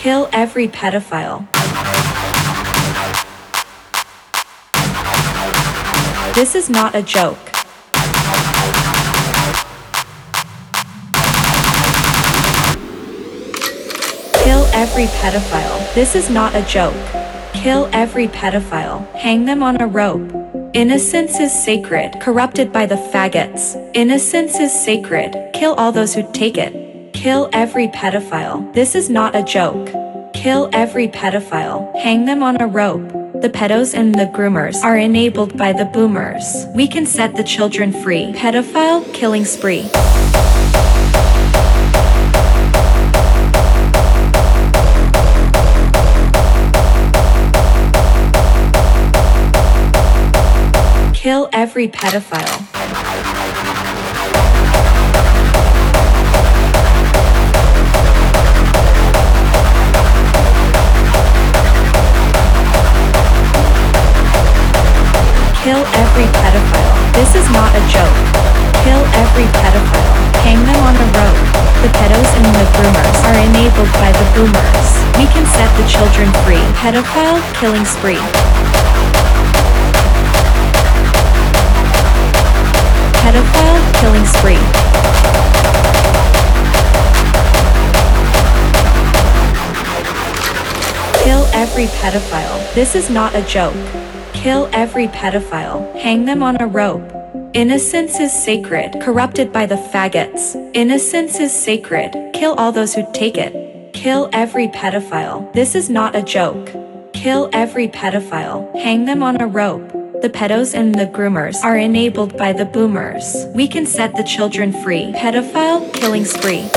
Kill every pedophile. This is not a joke. Kill every pedophile. This is not a joke. Kill every pedophile. Hang them on a rope. Innocence is sacred, corrupted by the faggots. Innocence is sacred. Kill all those who take it. Kill every pedophile. This is not a joke. Kill every pedophile. Hang them on a rope. The pedos and the groomers are enabled by the boomers. We can set the children free. Pedophile killing spree. Kill every pedophile. Kill every pedophile. This is not a joke. Kill every pedophile. Hang them on a rope. The pedos and the groomers are enabled by the boomers. We can set the children free. Pedophile killing spree. Pedophile killing spree. Kill every pedophile. This is not a joke. Kill every pedophile. Hang them on a rope. Innocence is sacred, corrupted by the faggots. Innocence is sacred. Kill all those who take it. Kill every pedophile. This is not a joke. Kill every pedophile. Hang them on a rope. The pedos and the groomers are enabled by the boomers. We can set the children free. Pedophile killing spree.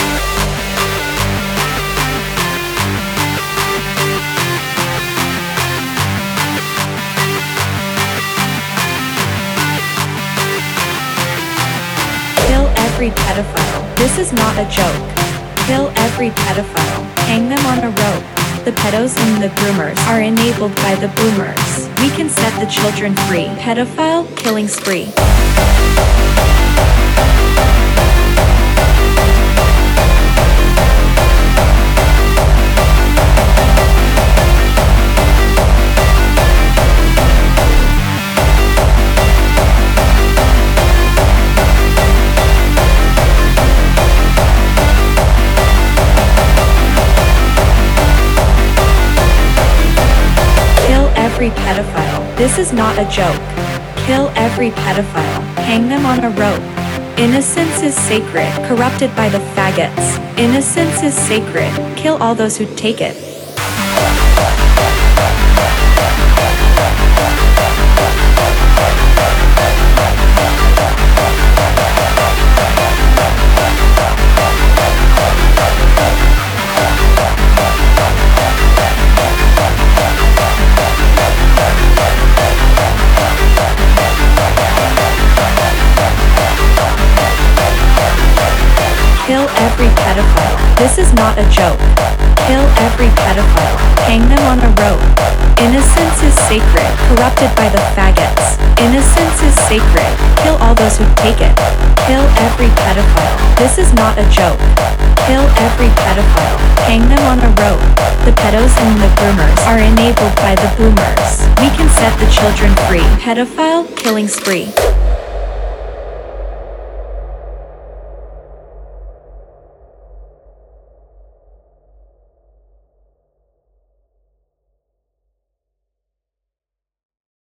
Kill every pedophile. This is not a joke. Kill every pedophile. Hang them on a rope. The pedos and the groomers are enabled by the boomers. We can set the children free. Pedophile killing spree. Every pedophile. This is not a joke. Kill every pedophile. Hang them on a rope. Innocence is sacred, corrupted by the faggots. Innocence is sacred. Kill all those who take it. Kill every pedophile. This is not a joke. Kill every pedophile. Hang them on a rope. Innocence is sacred, corrupted by the faggots. Innocence is sacred. Kill all those who take it. Kill every pedophile. This is not a joke. Kill every pedophile. Hang them on a rope. The pedos and the groomers are enabled by the boomers. We can set the children free. Pedophile killing spree.